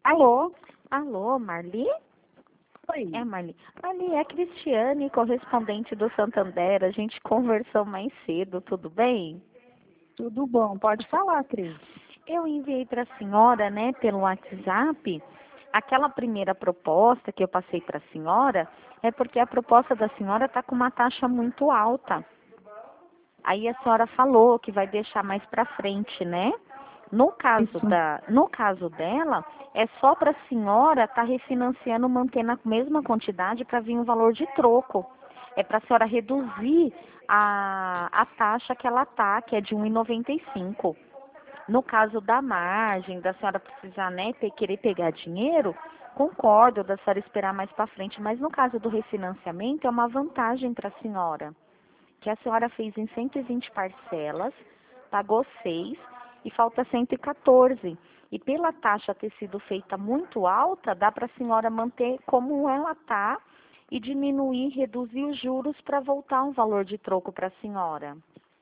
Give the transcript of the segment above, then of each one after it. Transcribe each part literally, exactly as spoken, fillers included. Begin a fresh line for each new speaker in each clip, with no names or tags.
Alô?
Alô, Marli?
Oi.
É, Marli. Marli, é a Cristiane, correspondente do Santander. A gente conversou mais cedo, tudo bem?
Tudo bom? Pode falar, Cris.
Eu enviei para a senhora, né, pelo WhatsApp, aquela primeira proposta que eu passei para a senhora, é porque a proposta da senhora está com uma taxa muito alta. Aí a senhora falou que vai deixar mais para frente, né? No caso
Isso.
da, no caso dela, é só para a senhora estar refinanciando, mantendo a mesma quantidade para vir um valor de troco. É para a senhora reduzir a, a taxa que ela tá, que é de um e noventa e cinco. No caso da margem, da senhora precisar, né, pe- querer pegar dinheiro, concordo da senhora esperar mais para frente, mas no caso do refinanciamento é uma vantagem para a senhora, que a senhora fez em cento e vinte parcelas, pagou seis e falta cento e quatorze. E pela taxa ter sido feita muito alta, dá para a senhora manter como ela está e diminuir, reduzir os juros para voltar um valor de troco para a senhora.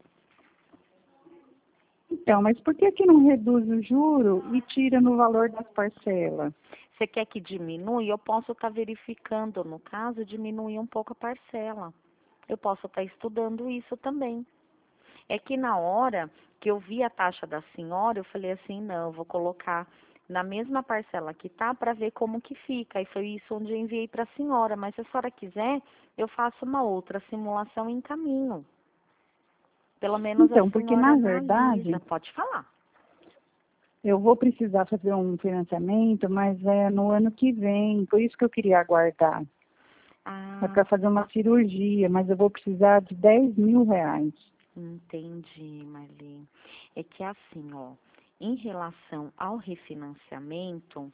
Então, mas por que que não reduz o juro e tira no valor das parcelas?
Você quer que diminua? Eu posso estar verificando, no caso, diminuir um pouco a parcela. Eu posso estar estudando isso também. É que na hora que eu vi a taxa da senhora, eu falei assim, não, eu vou colocar na mesma parcela que tá para ver como que fica. E foi isso onde eu enviei para a senhora. Mas se a senhora quiser, eu faço uma outra simulação em caminho. Pelo menos a
Então, porque
senhora
na
analisa.
verdade,
Pode falar.
eu vou precisar fazer um financiamento, mas é no ano que vem, por isso que eu queria aguardar. É
Ah,
para fazer uma cirurgia, mas eu vou precisar de dez mil reais.
entendi, Marli. É que assim, ó, em relação ao refinanciamento,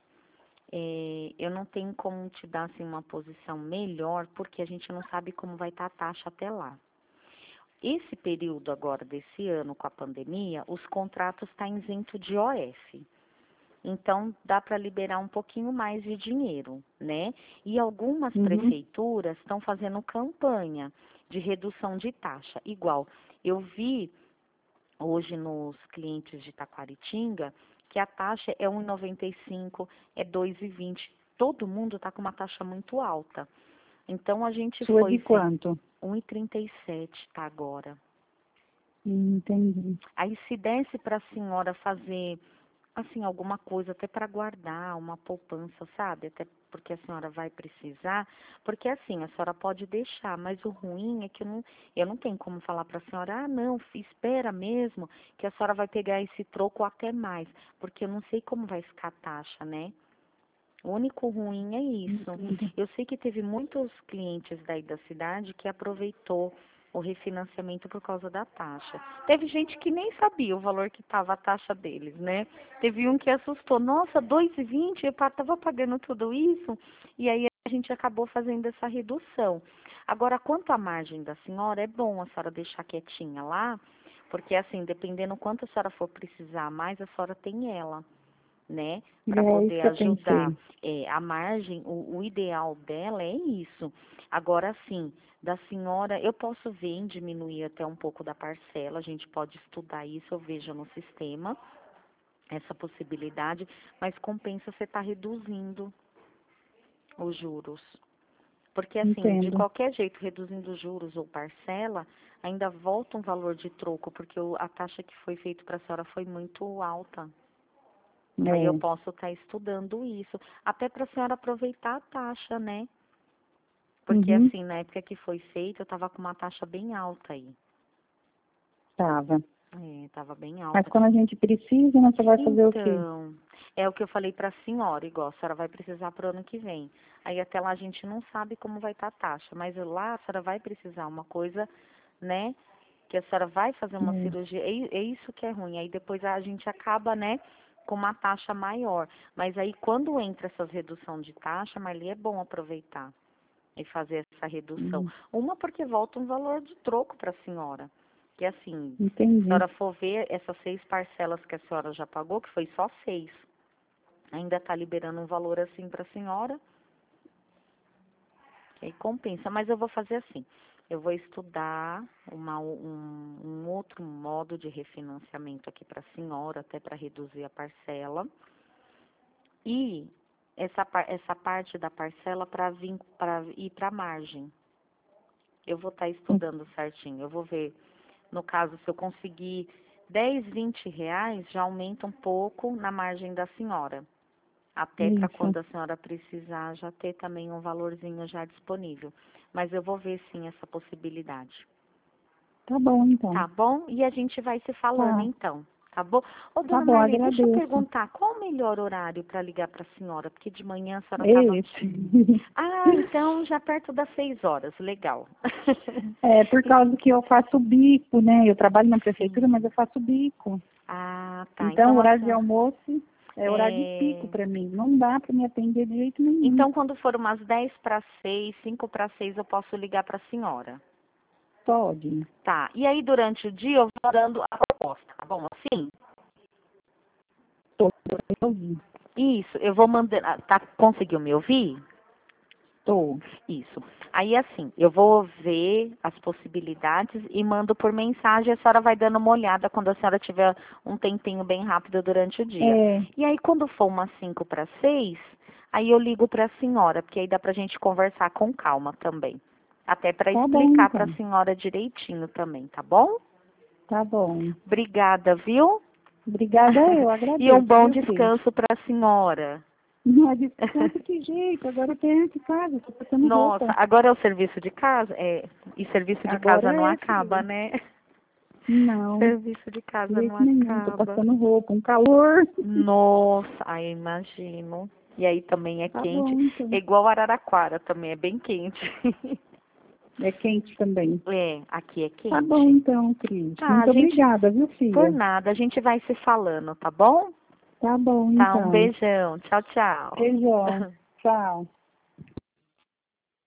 é, eu não tenho como te dar assim, uma posição melhor, porque a gente não sabe como vai estar a taxa até lá. Esse período agora desse ano com a pandemia, os contratos estão isentos de O F. Então, dá para liberar um pouquinho mais de dinheiro, né? E algumas
Uhum.
prefeituras estão fazendo campanha de redução de taxa. Igual, eu vi hoje nos clientes de Taquaritinga que a taxa é um e noventa e cinco, é dois e vinte. Todo mundo está com uma taxa muito alta. Então, a gente
Sua
foi
de
ver
quanto?
um e trinta e sete tá agora.
Hum, Entendi.
Aí, se desse para a senhora fazer assim, alguma coisa até para guardar, uma poupança, sabe? Até porque a senhora vai precisar, porque assim, a senhora pode deixar, mas o ruim é que eu não, eu não tenho como falar para a senhora, ah, não, espera mesmo, que a senhora vai pegar esse troco ou até mais, porque eu não sei como vai ficar a taxa, né? O único ruim é isso.
Entendi.
Eu sei que teve muitos clientes daí da cidade que aproveitou o refinanciamento por causa da taxa. Teve gente que nem sabia o valor que estava a taxa deles, né? Teve um que assustou, nossa, dois e vinte, eu estava pagando tudo isso, e aí a gente acabou fazendo essa redução. Agora, quanto à margem da senhora, é bom a senhora deixar quietinha lá, porque assim, dependendo quanto a senhora for precisar mais, a senhora tem ela, né, para
É isso
poder
que eu
ajudar.
pensei.
É, a margem, o, o ideal dela é isso. Agora, sim, da senhora, eu posso ver em diminuir até um pouco da parcela, a gente pode estudar isso, eu vejo no sistema essa possibilidade, mas compensa você estar reduzindo os juros. Porque, assim, de
Entendo.
qualquer jeito, reduzindo os juros ou parcela, ainda volta um valor de troco, porque o- a taxa que foi feita para a senhora foi muito alta. Aí eu
É.
posso estar estudando isso, até para a senhora aproveitar a taxa, né? Porque
Uhum.
assim, na época que foi feito, eu estava com uma taxa bem alta aí.
Tava.
É, estava bem
Mas
alta.
quando a gente precisa, né, você vai fazer o quê?
Então, é o que eu falei para a senhora, igual, a senhora vai precisar para o ano que vem. Aí até lá a gente não sabe como vai estar a taxa, mas lá a senhora vai precisar uma coisa, né? Que a senhora vai fazer uma
É.
cirurgia, é, i- é isso que é ruim. Aí depois a gente acaba, né, com uma taxa maior. Mas aí quando entra essas redução de taxa, Marli, é bom aproveitar e fazer essa redução.
Hum,
Uma porque volta um valor de troco para a senhora. Que assim, se a
Entendi.
senhora for ver essas seis parcelas que a senhora já pagou, que foi só seis, ainda está liberando um valor assim para a senhora, que aí compensa. Mas eu vou fazer assim, eu vou estudar uma, um, um outro modo de refinanciamento aqui para a senhora, até para reduzir a parcela. E essa, par- essa parte da parcela para vir para ir para a margem. Eu vou estar estudando certinho. Eu vou ver, no caso, se eu conseguir dez, vinte reais, já aumenta um pouco na margem da senhora. Até para
Isso.
quando a senhora precisar, já ter também um valorzinho já disponível. Mas eu vou ver sim essa possibilidade.
Tá bom, então.
Tá bom? E a gente vai se falando
Tá.
então. Tá bom? Ô,
Tá
dona
bom,
Marli, deixa eu
agradeço.
perguntar, qual o melhor horário para ligar para a senhora? Porque de manhã a senhora estava...
Esse.
Ah, então já perto das seis horas. Legal.
É, por causa que eu faço bico, né? Eu trabalho na prefeitura,
Sim.
mas eu faço bico.
Ah, tá.
Então, o
Então, a
horário de
senhora...
almoço é horário de pico
É...
para mim. Não dá para me atender de jeito nenhum.
Então, quando for umas dez para seis, cinco para seis, eu posso ligar para a senhora.
Pode.
Tá. E aí, durante o dia, eu vou dando a proposta. Tá bom assim?
Tô, tô ouvindo.
Isso. Eu vou mandando... ah, Tá, conseguiu me ouvir?
Tô.
Isso. Aí, assim, eu vou ver as possibilidades e mando por mensagem. A senhora vai dando uma olhada quando a senhora tiver um tempinho bem rápido durante o dia.
É,
E aí, quando for umas cinco para seis, aí eu ligo para a senhora, porque aí dá para a gente conversar com calma também. Até para
tá bom,
explicar para a
então.
senhora direitinho também, tá bom?
Tá bom.
Obrigada, viu?
Obrigada, eu
E um
agradeço,
bom
viu, Cris?
descanso para a senhora.
Não é descanso que jeito, agora eu tenho que casa, tô passando
Nossa,
roupa.
agora é o serviço de casa? É, e serviço de casa
Agora
não
é,
acaba,
filha.
né?
Não,
Serviço de
de
casa não
jeito nenhum, tô
acaba.
passando roupa, um calor.
Nossa, ai, imagino. E aí também é
Tá
quente.
bom,
É
então.
igual Araraquara também, é bem quente.
É quente também.
É, aqui é
Tá bom,
quente.
então, Cris.
Tá, a
Muito
gente,
obrigada, viu,
por
filha?
nada, a gente vai se falando, tá bom?
Tá bom,
Tá, um
então.
beijão. Tchau, tchau.
Beijão. Tchau.